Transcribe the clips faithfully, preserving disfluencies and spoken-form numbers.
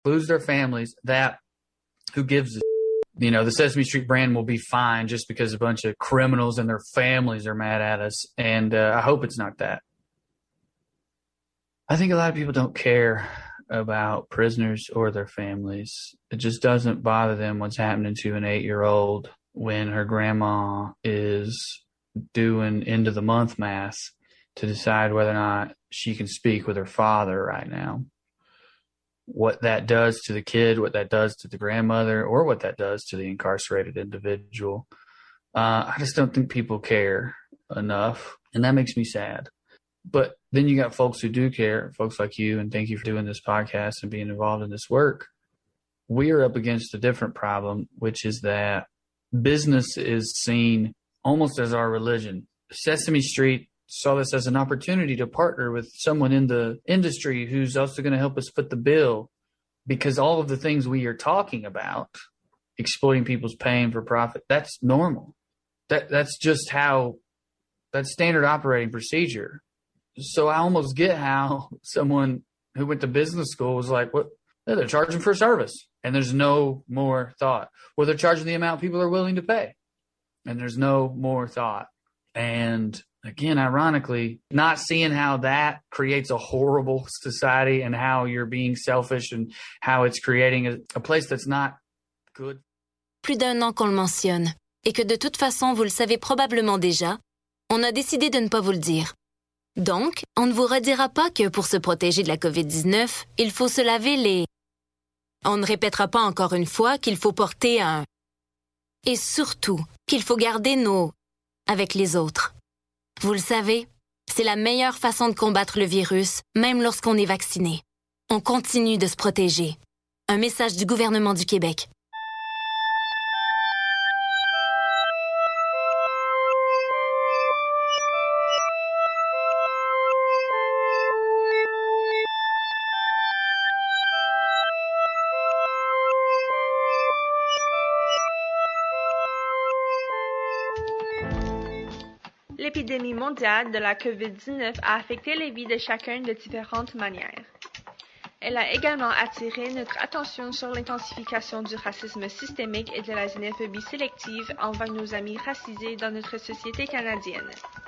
lose their families, that who gives a you know, the Sesame Street brand will be fine just because a bunch of criminals and their families are mad at us. And uh, I hope it's not that. I think a lot of people don't care about prisoners or their families. It just doesn't bother them what's happening to an eight-year-old when her grandma is doing end of the month mass to decide whether or not she can speak with her father right now. What that does to the kid, what that does to the grandmother, or what that does to the incarcerated individual. Uh, I just don't think people care enough, and that makes me sad. But then you got folks who do care, folks like you, and thank you for doing this podcast and being involved in this work. We are up against a different problem, which is that business is seen almost as our religion. Sesame Street saw this as an opportunity to partner with someone in the industry who's also going to help us foot the bill, because all of the things we are talking about, exploiting people's pain for profit, that's normal. That that's just how, that's standard operating procedure. So I almost get how someone who went to business school was like, what? Yeah, they're charging for service, and there's no more thought. Well, they're charging the amount people are willing to pay, and there's no more thought. And again, ironically, not seeing how that creates a horrible society and how you're being selfish and how it's creating a, a place that's not good. Plus d'un an qu'on le mentionne, et que de toute façon, vous le savez probablement déjà, on a décidé de ne pas vous le dire. Donc, on ne vous redira pas que pour se protéger de la covid dix-neuf, il faut se laver les... On ne répétera pas encore une fois qu'il faut porter un... Et surtout, qu'il faut garder nos... avec les autres. Vous le savez, c'est la meilleure façon de combattre le virus, même lorsqu'on est vacciné. On continue de se protéger. Un message du gouvernement du Québec. L'épidémie mondiale de la covid dix-neuf a affecté les vies de chacun de différentes manières. Elle a également attiré notre attention sur l'intensification du racisme systémique et de la xénophobie sélective envers nos amis racisés dans notre société canadienne.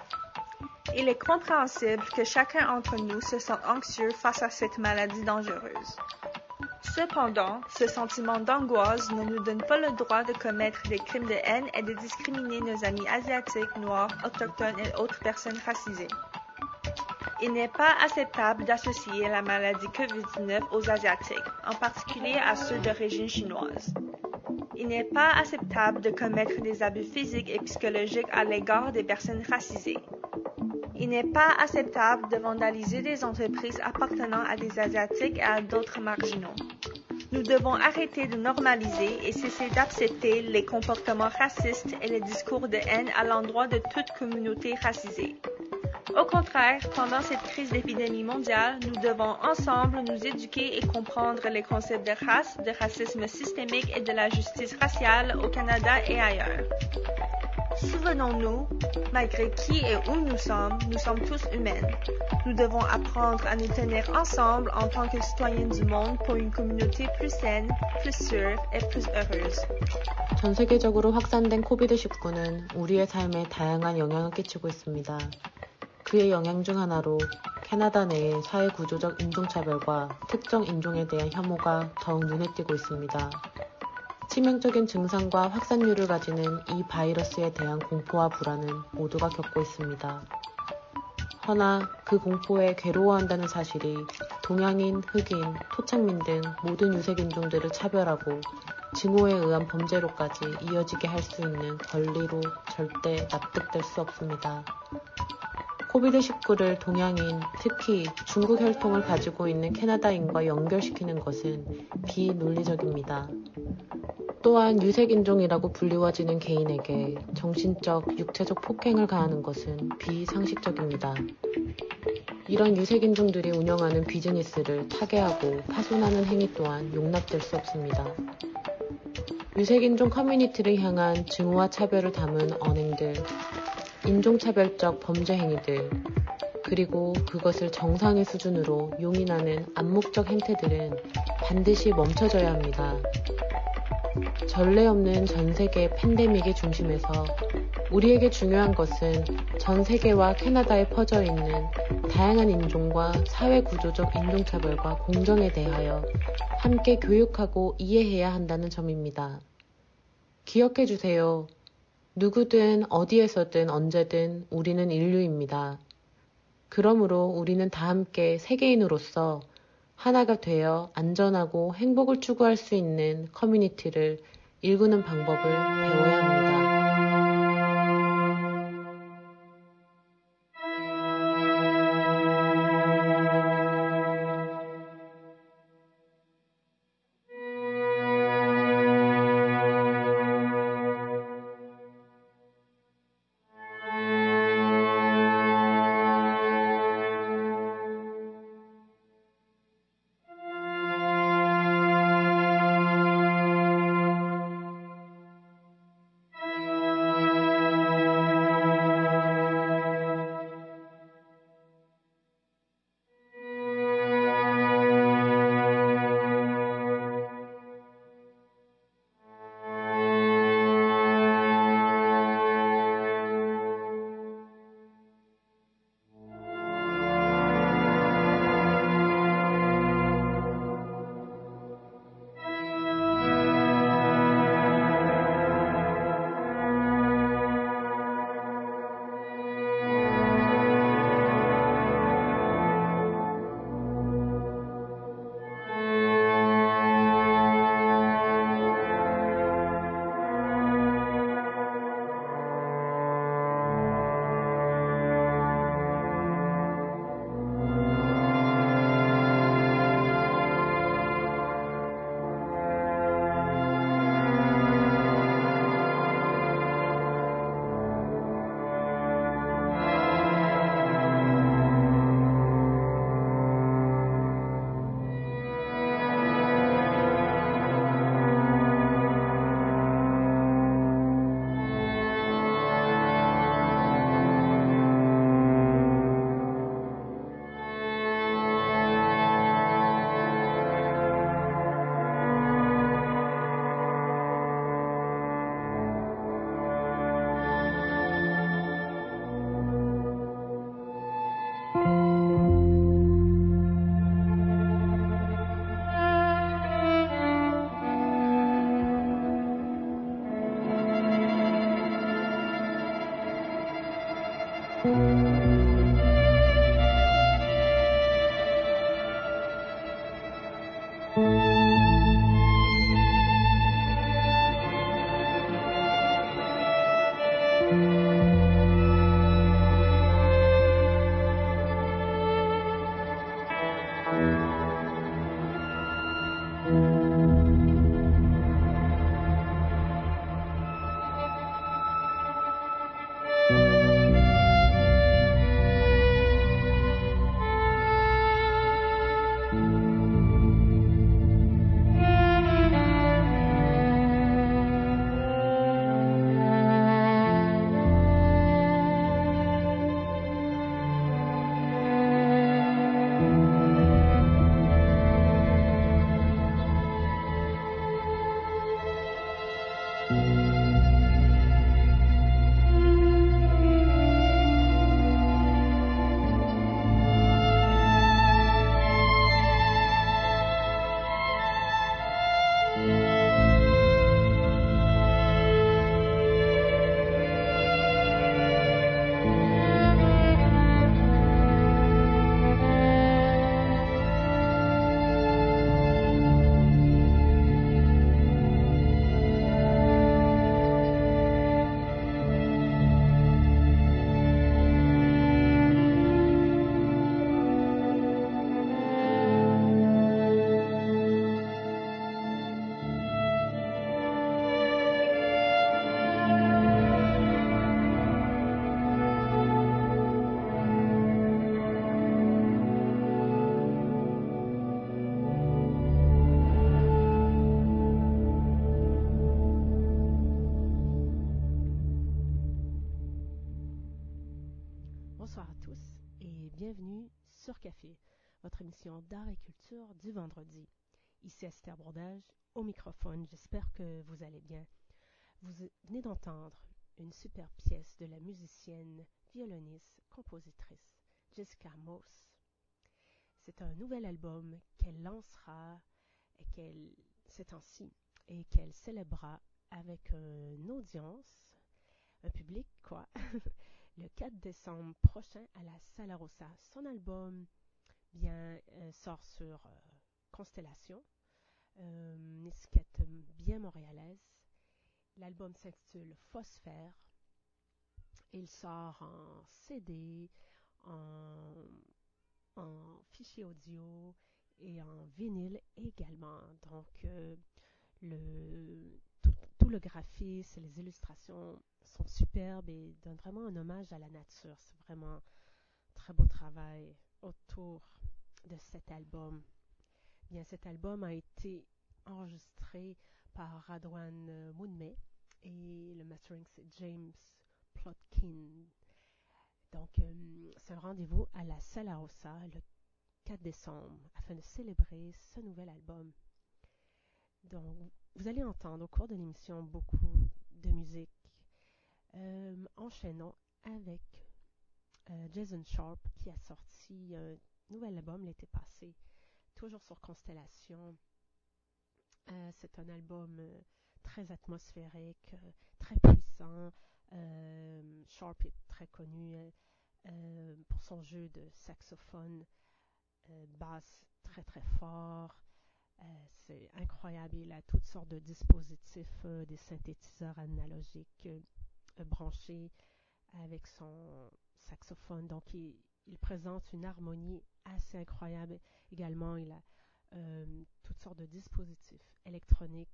Il est compréhensible que chacun d'entre nous se sente anxieux face à cette maladie dangereuse. Cependant, ce sentiment d'angoisse ne nous donne pas le droit de commettre des crimes de haine et de discriminer nos amis asiatiques, noirs, autochtones et autres personnes racisées. Il n'est pas acceptable d'associer la maladie covid dix-neuf aux Asiatiques, en particulier à ceux d'origine chinoise. Il n'est pas acceptable de commettre des abus physiques et psychologiques à l'égard des personnes racisées. Il n'est pas acceptable de vandaliser des entreprises appartenant à des Asiatiques et à d'autres marginaux. Nous devons arrêter de normaliser et cesser d'accepter les comportements racistes et les discours de haine à l'endroit de toute communauté racisée. Au contraire, pendant cette crise d'épidémie mondiale, nous devons ensemble nous éduquer et comprendre les concepts de race, de racisme systémique et de la justice raciale au Canada et ailleurs. Souvenons-nous, malgré qui et où nous sommes, nous sommes tous humains. Nous devons apprendre à nous tenir ensemble en tant que citoyens du monde pour une communauté plus saine, plus sûre et plus heureuse. 전 세계적으로 확산된 코비드 십구는 우리의 삶에 다양한 영향을 끼치고 있습니다. 그의 영향 중 하나로 캐나다 내의 사회 구조적 인종차별과 특정 인종에 대한 혐오가 더욱 눈에 띄고 있습니다. 치명적인 증상과 확산률을 가지는 이 바이러스에 대한 공포와 불안은 모두가 겪고 있습니다. 허나 그 공포에 괴로워한다는 사실이 동양인, 흑인, 토착민 등 모든 유색인종들을 차별하고 증오에 의한 범죄로까지 이어지게 할 수 있는 권리로 절대 납득될 수 없습니다. 코비드 십구를 동양인, 특히 중국 혈통을 가지고 있는 캐나다인과 연결시키는 것은 비논리적입니다. 또한 유색인종이라고 불리워지는 개인에게 정신적, 육체적 폭행을 가하는 것은 비상식적입니다. 이런 유색인종들이 운영하는 비즈니스를 타개하고 파손하는 행위 또한 용납될 수 없습니다. 유색인종 커뮤니티를 향한 증오와 차별을 담은 언행들, 인종차별적 범죄 행위들, 그리고 그것을 정상의 수준으로 용인하는 암묵적 행태들은 반드시 멈춰져야 합니다. 전례 없는 전 세계 팬데믹의 중심에서 우리에게 중요한 것은 전 세계와 캐나다에 퍼져 있는 다양한 인종과 사회 구조적 인종차별과 공정에 대하여 함께 교육하고 이해해야 한다는 점입니다. 기억해 주세요. 누구든 어디에서든 언제든 우리는 인류입니다. 그러므로 우리는 다 함께 세계인으로서 하나가 되어 안전하고 행복을 추구할 수 있는 커뮤니티를 일구는 방법을 배워야 합니다. bienvenue sur Café, votre émission d'art et culture du vendredi. Ici Esther Brodage, au microphone, j'espère que vous allez bien. Vous venez d'entendre une super pièce de la musicienne, violoniste, compositrice Jessica Moss. C'est un nouvel album qu'elle lancera et qu'elle, ces temps-ci et qu'elle célébrera avec une audience, un public quoi, le quatre décembre prochain à la Sala Rossa. Son album bien euh, sort sur euh, Constellation, euh, une étiquette bien montréalaise. L'album s'intitule Phosphère. Il sort en C D, en, en fichier audio et en vinyle également. Donc, euh, le, tout, tout le graphisme et les illustrations sont superbes et donnent vraiment un hommage à la nature. C'est vraiment un très beau travail autour de cet album. Bien, cet album a été enregistré par Radwan Moonmey et le mastering c'est James Plotkin. Donc, euh, c'est un rendez-vous à la Sala Rossa le quatre décembre afin de célébrer ce nouvel album. Donc, vous allez entendre au cours de l'émission beaucoup de musique. Euh, enchaînons avec euh, Jason Sharp qui a sorti un nouvel album l'été passé, toujours sur Constellation. Euh, c'est un album euh, très atmosphérique, euh, très puissant. Euh, Sharp est très connu euh, pour son jeu de saxophone, euh, basse très très fort. Euh, c'est incroyable. Il a toutes sortes de dispositifs, euh, des synthétiseurs analogiques euh, branchés avec son saxophone. Donc, il, il présente une harmonie assez incroyable. Également, il a euh, toutes sortes de dispositifs électroniques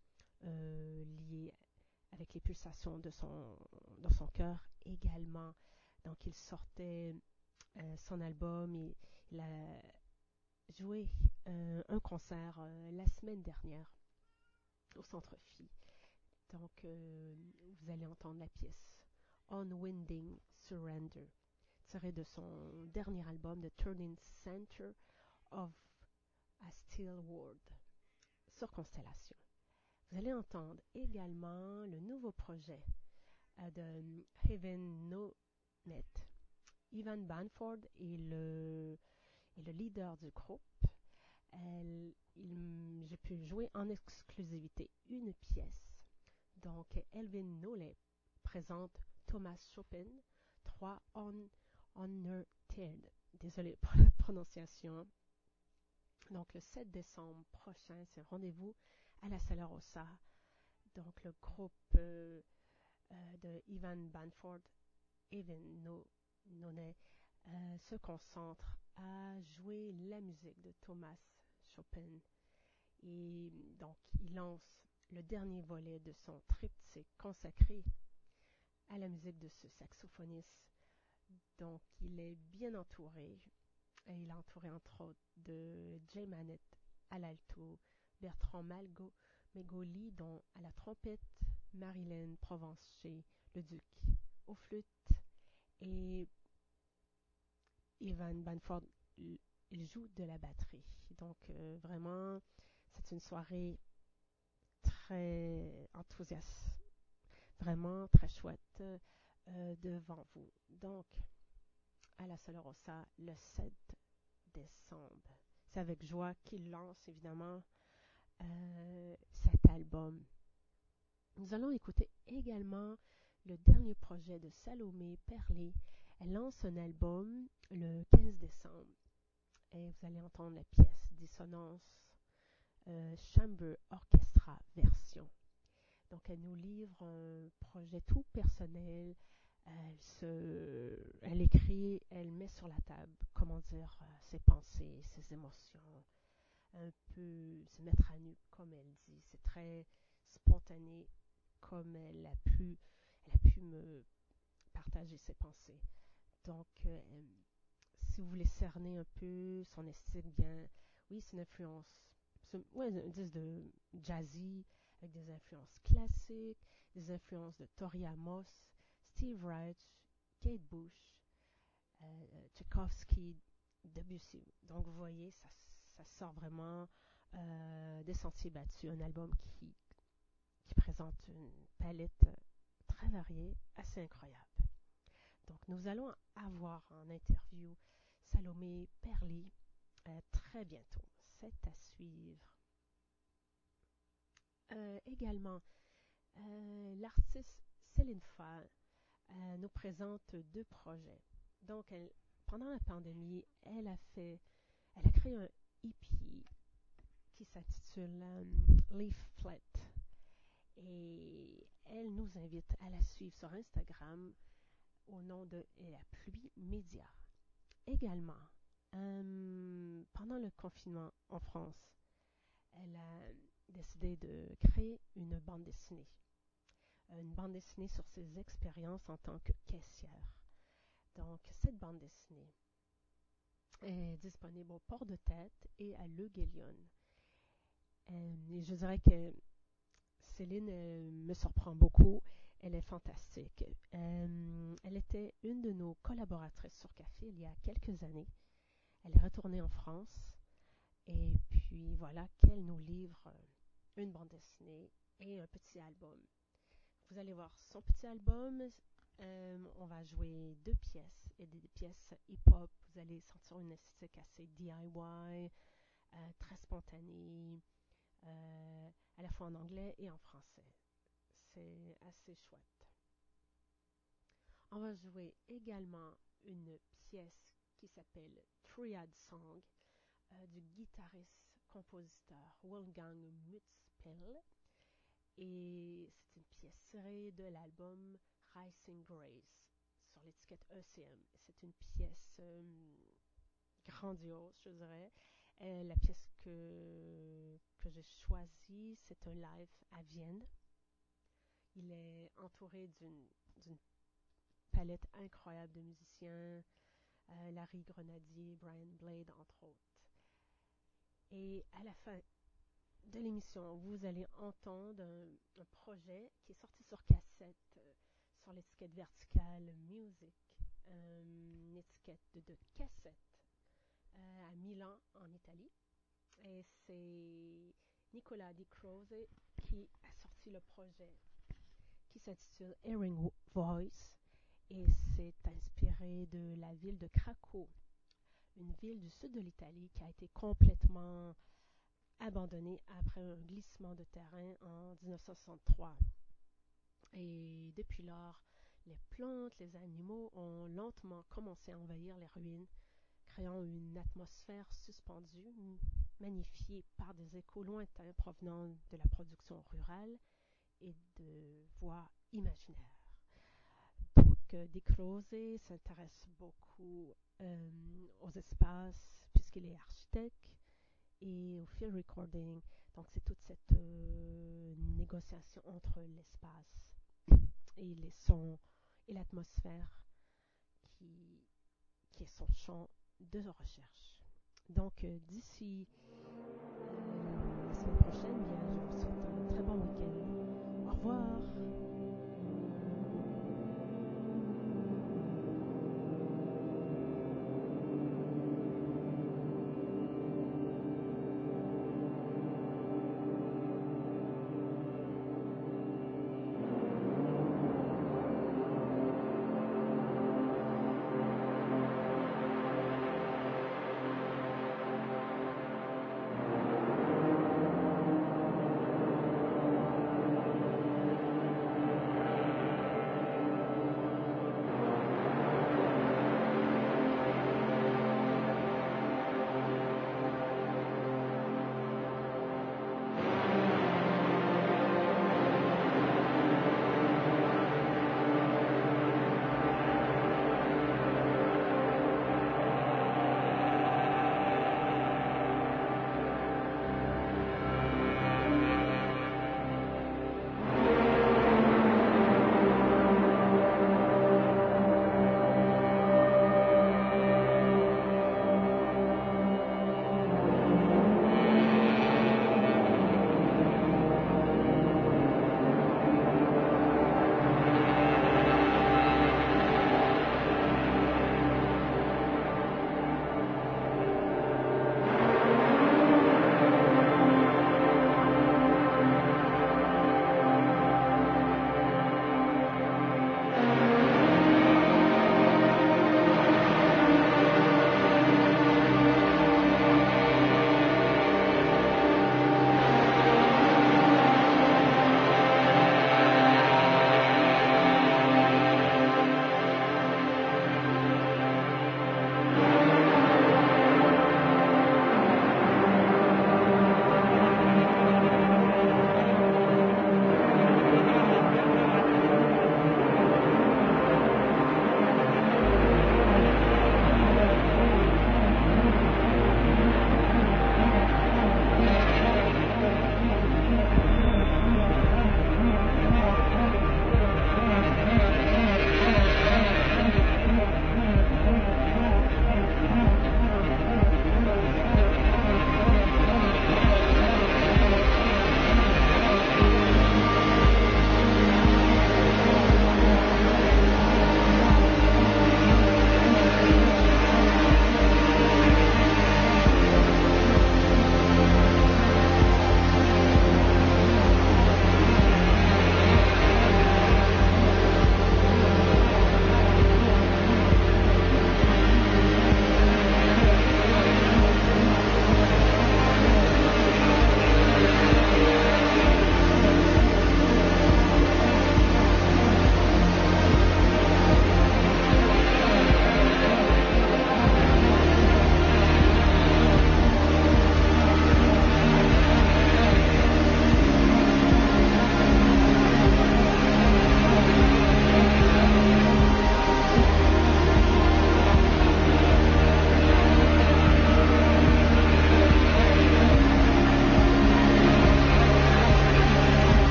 euh, liés avec les pulsations de son, de son cœur également. Donc, il sortait euh, son album et il a joué euh, un concert euh, la semaine dernière au Centre Phi. Donc, euh, vous allez entendre la pièce Unwinding Surrender, tirée de son dernier album, The Turning Center of a Still World, sur Constellation. Vous allez entendre également le nouveau projet euh, de Heaven No Net. Ivan Banford est le, est le leader du groupe. Elle, il, j'ai pu jouer en exclusivité une pièce. Donc, Elvin Nollet présente Thomas Chopin, trois on, Unearthed. Désolé pour la prononciation. Donc, le sept décembre prochain, c'est un rendez-vous à la Sala Rossa. Donc, le groupe euh, euh, de Ivan Banford, Elvin no, Nollet, euh, se concentre à jouer la musique de Thomas Chopin. Et donc, il lance le dernier volet de son triptyque consacré à la musique de ce saxophoniste. Donc, il est bien entouré. Et il est entouré, entre autres, de Jay Manette à l'alto, Bertrand Malgo, Megoli, dont à la trompette, Marilyn Provencher, le duc, aux flûtes, et Ivan Banford, il joue de la batterie. Donc, euh, vraiment, c'est une soirée très enthousiaste, vraiment très chouette euh, devant vous. Donc, à la Sala Rossa, le sept décembre. C'est avec joie qu'il lance, évidemment, euh, cet album. Nous allons écouter également le dernier projet de Salomé Perlé. Elle lance un album le quinze décembre. Et vous allez entendre la pièce Dissonance euh, Chamber Orchestra version. Donc, elle nous livre un projet tout personnel. Elle, se, elle écrit, elle met sur la table, comment dire, ses pensées, ses émotions, un peu se mettre à nu, comme elle dit. C'est très spontané, comme elle a pu, elle a pu me partager ses pensées. Donc, euh, si vous voulez cerner un peu son estime, bien, oui, c'est une influence, c'est, ouais, un disque de jazzy, avec des influences classiques, des influences de Tori Amos, Steve Reich, Kate Bush, euh, Tchaïkovski, Debussy. Donc vous voyez, ça, ça sort vraiment euh, des sentiers battus, un album qui, qui présente une palette très variée, assez incroyable. Donc nous allons avoir en interview Salomé Perly euh, très bientôt. C'est à suivre. Euh, également, euh, l'artiste Céline Fall euh, nous présente deux projets. Donc, elle, pendant la pandémie, elle a fait, elle a créé un E P qui s'intitule um, Leaflet. Et elle nous invite à la suivre sur Instagram au nom de La Pluie Média. Également, euh, pendant le confinement en France, elle a décidé de créer une bande dessinée. Une bande dessinée sur ses expériences en tant que caissière. Donc, cette bande dessinée est disponible au Port de Tête et à Le Guélion. Euh, et je dirais que Céline euh, me surprend beaucoup. Elle est fantastique. Euh, elle était une de nos collaboratrices sur Café il y a quelques années. Elle est retournée en France. Et puis voilà qu'elle nous livre une bande dessinée et un petit album. Vous allez voir son petit album. Euh, on va jouer deux pièces et des, des pièces hip-hop. Vous allez sentir une esthétique assez D I Y, euh, très spontanée, euh, à la fois en anglais et en français. C'est assez chouette. On va jouer également une pièce qui s'appelle Triad Song euh, du guitariste-compositeur Wolfgang Mutzpel. Et c'est une pièce tirée de l'album Rising Grace sur l'étiquette E C M. C'est une pièce euh, grandiose, je dirais. Euh, la pièce que, que j'ai choisie, c'est un live à Vienne. Il est entouré d'une, d'une palette incroyable de musiciens, euh, Larry Grenadier, Brian Blade, entre autres. Et à la fin de l'émission, vous allez entendre un, un projet qui est sorti sur cassette, euh, sur l'étiquette Vertical Music, euh, une étiquette de, de cassette euh, à Milan, en Italie. Et c'est Nicola Di Croce qui a sorti le projet qui s'intitule Hearing Voice et c'est inspiré de la ville de Cracow, une ville du sud de l'Italie qui a été complètement abandonnée après un glissement de terrain en dix-neuf cent soixante-trois. Et depuis lors, les plantes, les animaux ont lentement commencé à envahir les ruines, créant une atmosphère suspendue, magnifiée par des échos lointains provenant de la production rurale et de voix imaginaires. Donc, euh, Di Croce s'intéresse beaucoup euh, aux espaces, puisqu'il est architecte, et au field recording. Donc, c'est toute cette euh, négociation entre l'espace et les sons et l'atmosphère qui, qui est son champ de recherche. Donc, euh, d'ici euh, la semaine prochaine, bien, je vous souhaite un très bon week-end. Au revoir!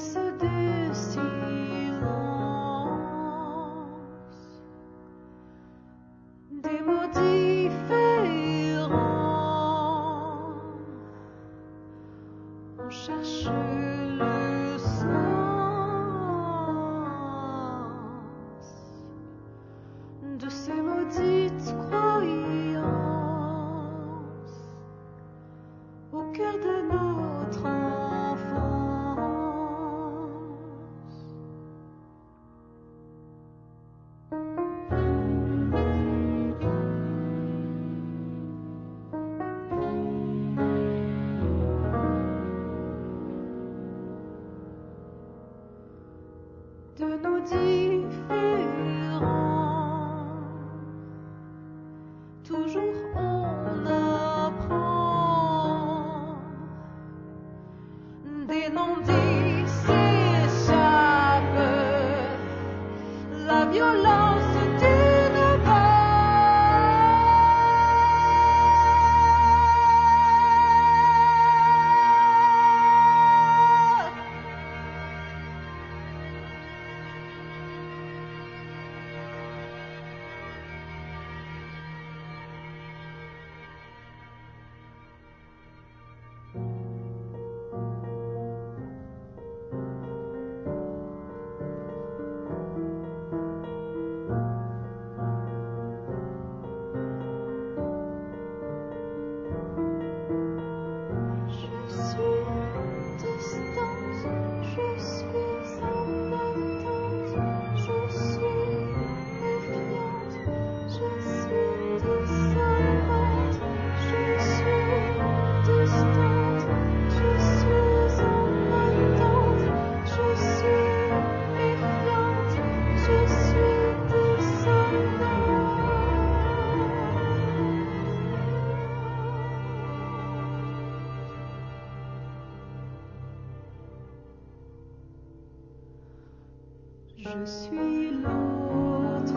Je suis l'autre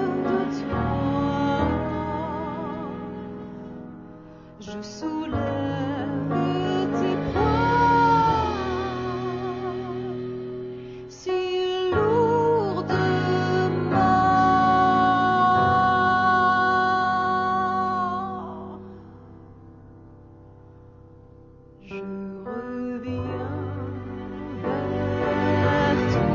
de toi. Je soulève tes poids si lourdement. Je reviens vers toi.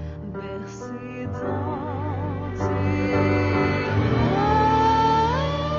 Bercé dans tes bras.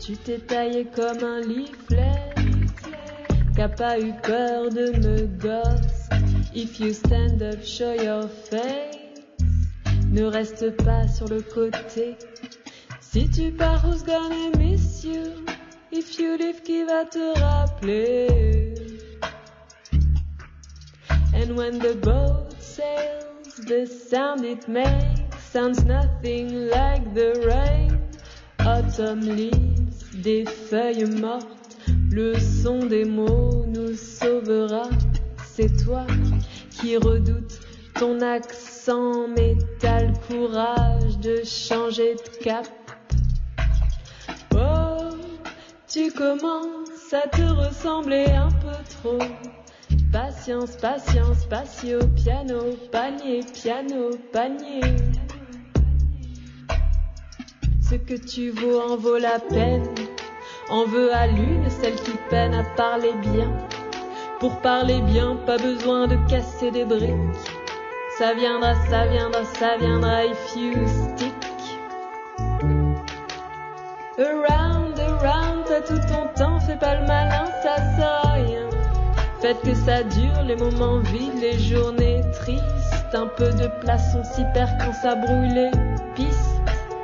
tu t'es taillé comme un leaflet, qu'a pas eu peur de me ghost. If you stand up, show your face, ne reste pas sur le côté. Si tu pars, who's gonna miss you? If you leave, qui va te rappeler? And when the boat sails, the sound it makes sounds nothing like the rain. Autumn leaves, des feuilles mortes, le son des mots nous sauvera. C'est toi qui redoutes ton accent métal, courage de changer de cap. Oh, tu commences à te ressembler un peu trop. Patience, patience, patio, piano, panier, piano, panier. Ce que tu vaux en vaut la peine. En veut à l'une, celle qui peine à parler bien. Pour parler bien, pas besoin de casser des briques. Ça viendra, ça viendra, ça viendra if you stick. Around, around, t'as tout ton temps, fais pas le malin, ça sert à rien. Faites que ça dure, les moments vides, les journées tristes. Un peu de place, on s'y perd quand ça brouille les pistes.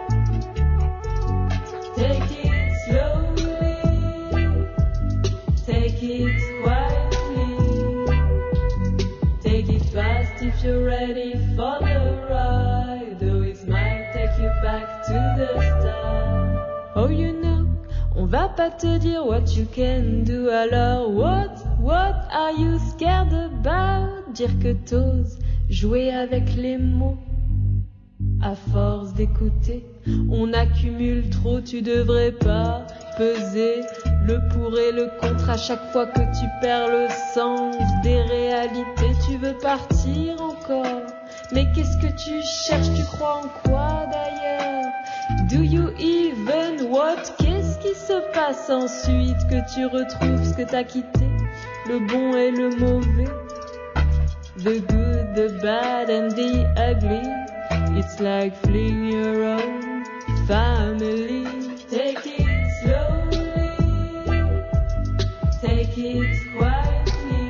Take it slowly, take it quietly, take it fast if you're ready for the ride. Though it might take you back to the start. Oh, you know, on va pas te dire what you can do, alors what? What are you scared about? Dire que t'oses jouer avec les mots. À force d'écouter, on accumule trop, tu devrais pas peser le pour et le contre à chaque fois que tu perds le sens des réalités. Tu veux partir encore, mais qu'est-ce que tu cherches? Tu crois en quoi d'ailleurs? Do you even what? Qu'est-ce qui se passe ensuite que tu retrouves ce que t'as quitté? Le bon et le mauvais, the good, the bad and the ugly. It's like fleeing your own family. Take it slowly, take it quietly,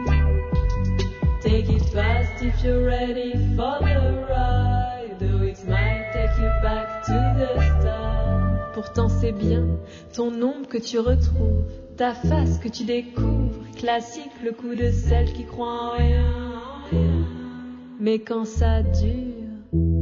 take it fast if you're ready for the ride. Though it might take you back to the start. Pourtant c'est bien ton ombre que tu retrouves, ta face que tu découvres. Classique, le coup de celle qui croit en rien, en rien. Mais quand ça dure,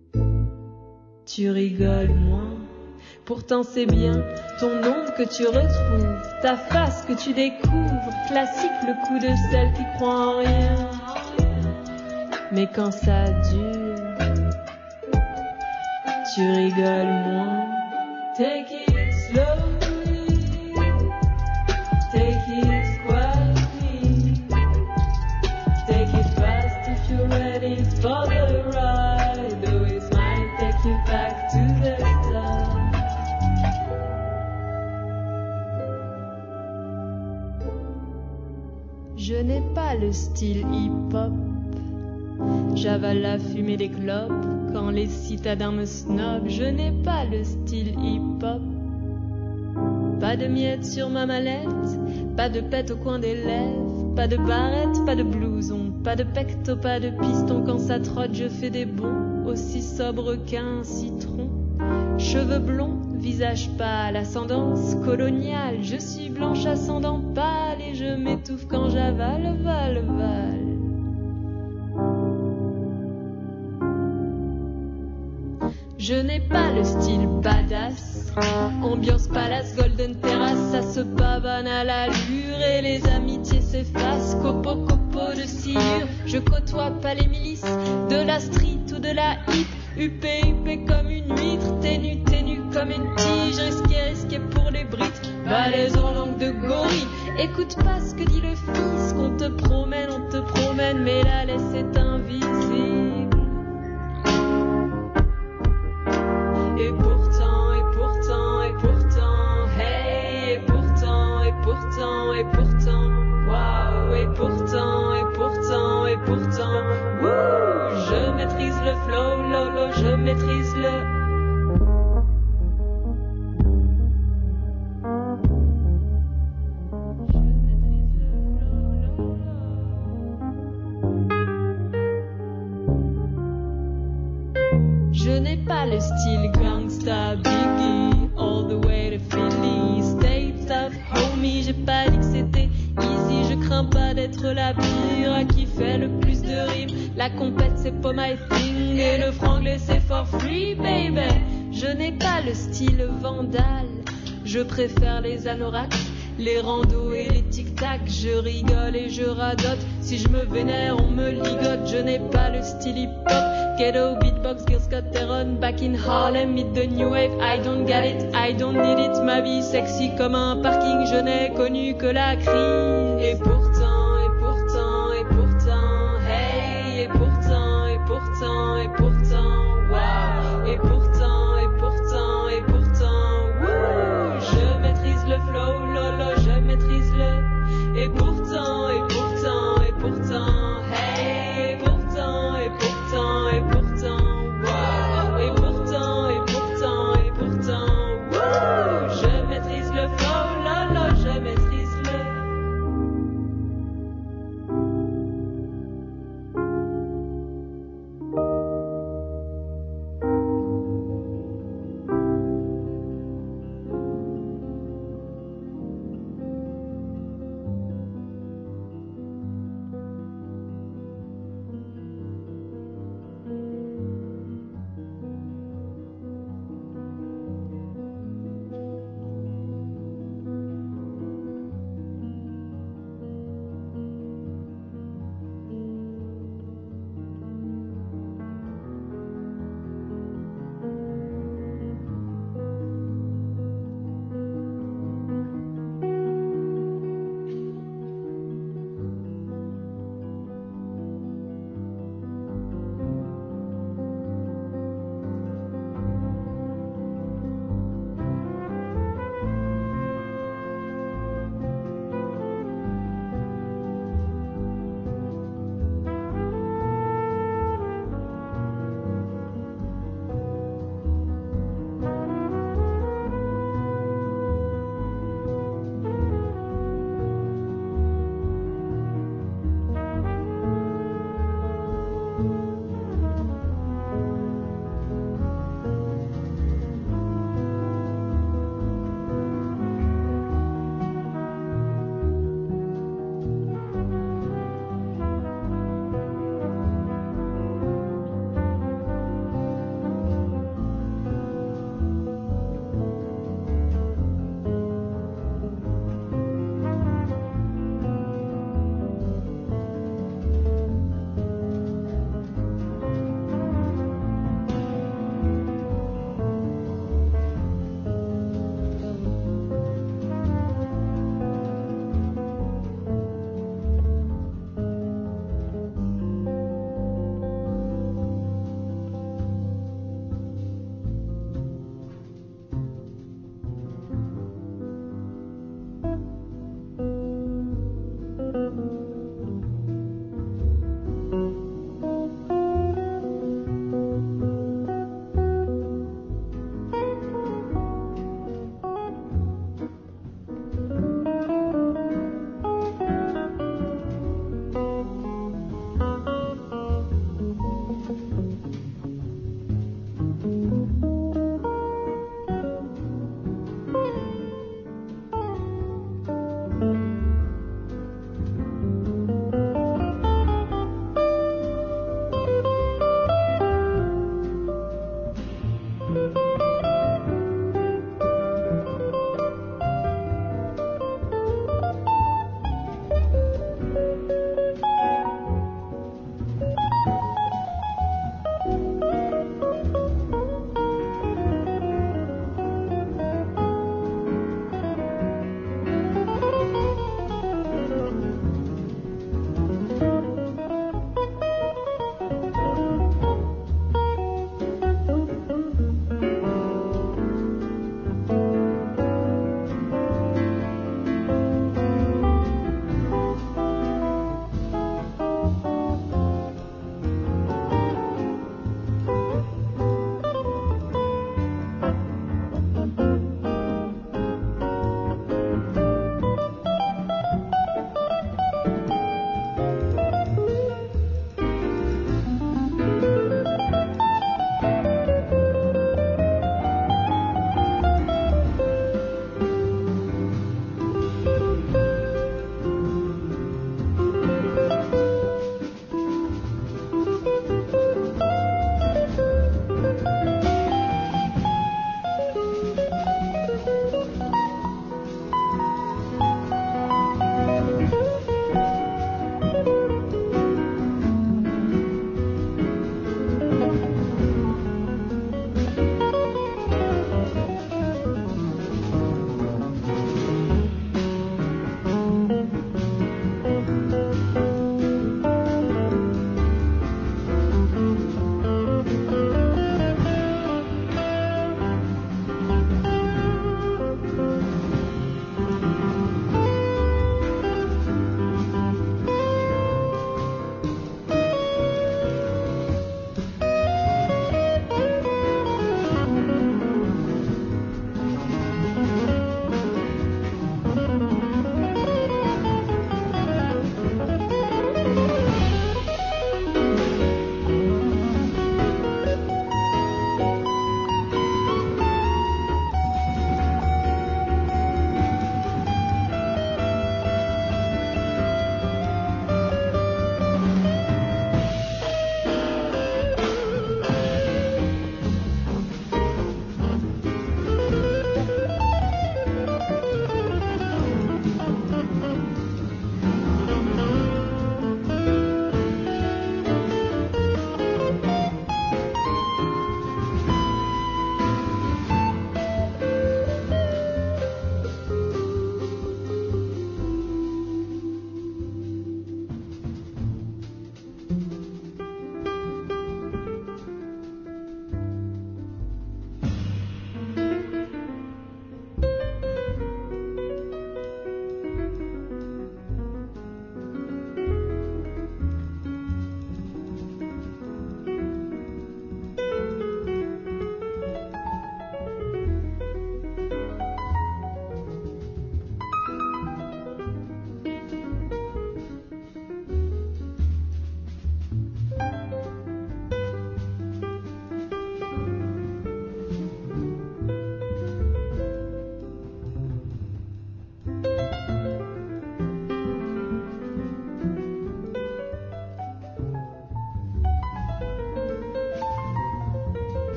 tu rigoles moins. Pourtant c'est bien ton ombre que tu retrouves, ta face que tu découvres. Classique, le coup de celle qui croit en rien, en rien. Mais quand ça dure, tu rigoles moins. Take it slowly, take it quietly, take it fast if you're ready for the ride. Though it might take you back to the start. Je n'ai pas le style hip-hop, j'avale la fumée des clopes quand les citadins me snobent. Je n'ai pas le style hip-hop, pas de miettes sur ma mallette, pas de pète au coin des lèvres, pas de barrette, pas de blouson, pas de pecto, pas de piston. Quand ça trotte, je fais des bonds, aussi sobre qu'un citron. Cheveux blonds, visage pâle, ascendance coloniale. Je suis blanche, ascendant pâle, et je m'étouffe quand j'avale, val, val. Je n'ai pas le style badass, ambiance palace, golden terrace, ça se pavane à l'allure et les amitiés s'effacent. Copo, copo de sciure, je côtoie pas les milices de la street ou de la hip. Huppé, huppé comme une huître, ténu, ténu comme une tige, risqué, risqué pour les briques, balèze en langue de gorille. Écoute pas ce que dit le fils, qu'on te promène, on te promène, mais la laisse est invisible. Et pourtant, et pourtant, et pourtant, hey, et pourtant, et pourtant, et pourtant, waouh, et pourtant, et pourtant, et pourtant, wouh, je maîtrise le flow, lolo, je maîtrise le. le style gangsta, Biggie, all the way to Philly, stay tough, homie, j'ai pas dit que c'était easy, je crains pas d'être la pire qui fait le plus de rimes, la compète c'est pas my thing, et le franglais c'est for free, baby, je n'ai pas le style vandale, je préfère les anoraks, les randos et les tic-tac, je rigole et je radote. Si je me vénère, on me ligote. Je n'ai pas le style hip-hop. Ghetto, beatbox, Gil Scott Heron. Back in Harlem, meet the new wave. I don't get it, I don't need it. Ma vie sexy comme un parking. Je n'ai connu que la crise. Et pourtant, et pourtant, et pourtant, hey. Et pourtant, et pourtant, et pourtant, wow. Et pourtant, et pourtant, et pourtant, wouh. Je maîtrise le flow, lolo, je maîtrise le. Et pourtant, et pourtant, et pourtant, hey. Et pourtant, et pourtant, et pourtant, wow. Et pourtant, et pourtant, et pourtant, wouh. Je maîtrise le flow, lolo, je maîtrise le.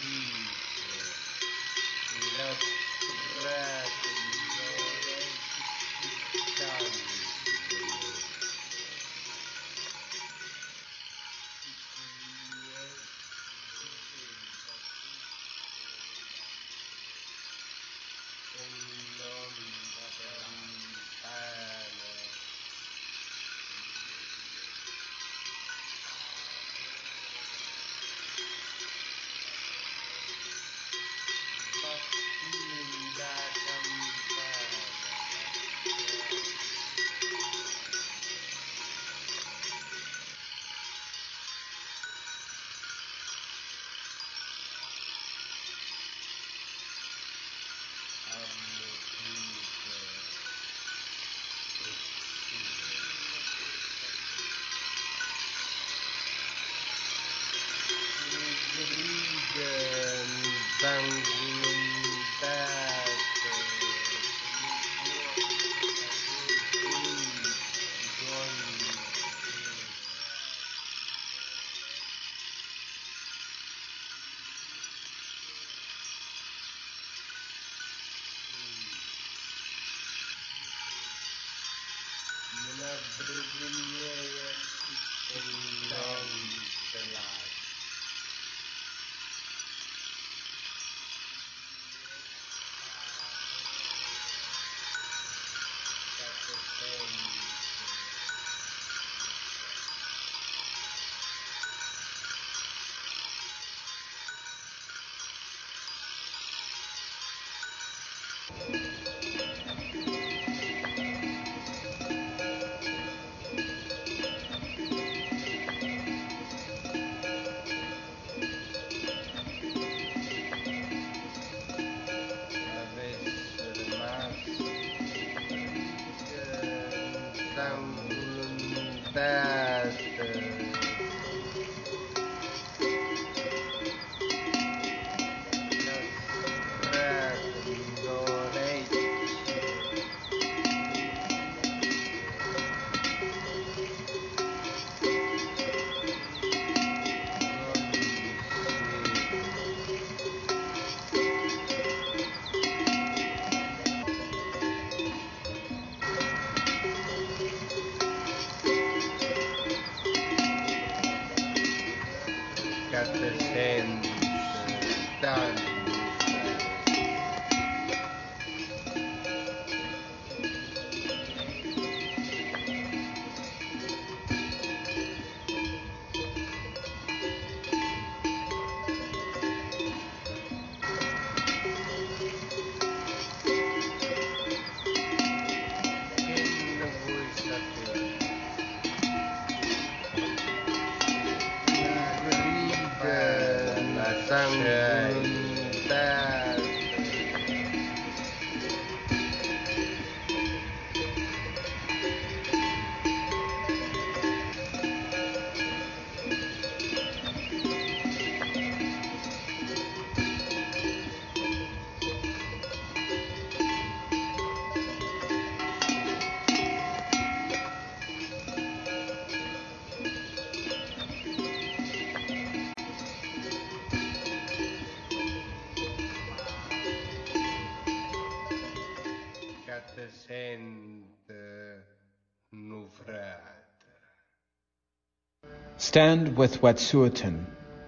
Stand with Wet'suwet'en.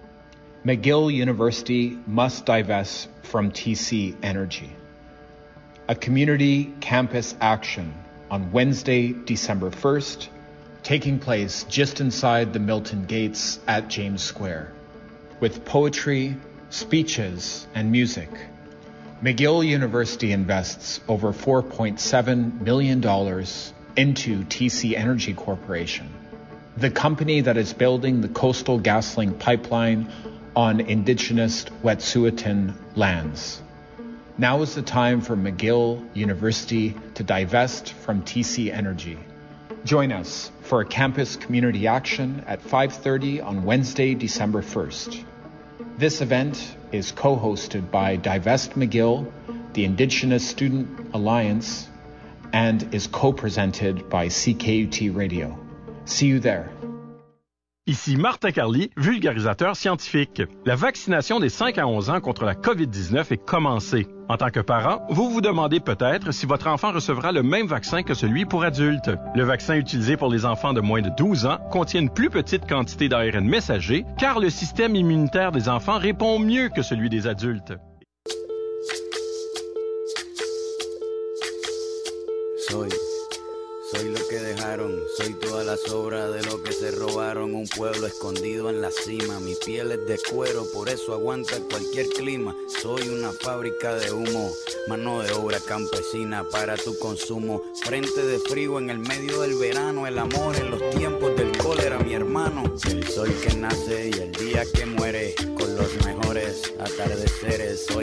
McGill University must divest from T C Energy. A community campus action on Wednesday, December first, taking place just inside the Milton Gates at James Square, with poetry, speeches, and music. McGill University invests over four point seven million dollars into T C Energy Corporation, the company that is building the Coastal GasLink pipeline on Indigenous Wet'suwet'en lands. Now is the time for McGill University to divest from T C Energy. Join us for a campus community action at five thirty on Wednesday, December first. This event is co-hosted by Divest McGill, the Indigenous Student Alliance, and is co-presented by C K U T Radio. See you there. Ici Martin Carly, vulgarisateur scientifique. La vaccination des cinq à onze ans contre la covid dix-neuf est commencée. En tant que parent, vous vous demandez peut-être si votre enfant recevra le même vaccin que celui pour adultes. Le vaccin utilisé pour les enfants de moins de douze ans contient une plus petite quantité d'A R N messager car le système immunitaire des enfants répond mieux que celui des adultes. Soy, soy lo que dejaron, soy todas las obras de lo que se robaron, un pueblo escondido en la cima, mi piel es de cuero, por eso aguanta cualquier clima, soy una fábrica de humo, mano de obra campesina para tu consumo, frente de frío en el medio del verano, el amor en los tiempos del cólera, mi hermano, el sol que nace y el día que muere, con los mejores atardeceres, soy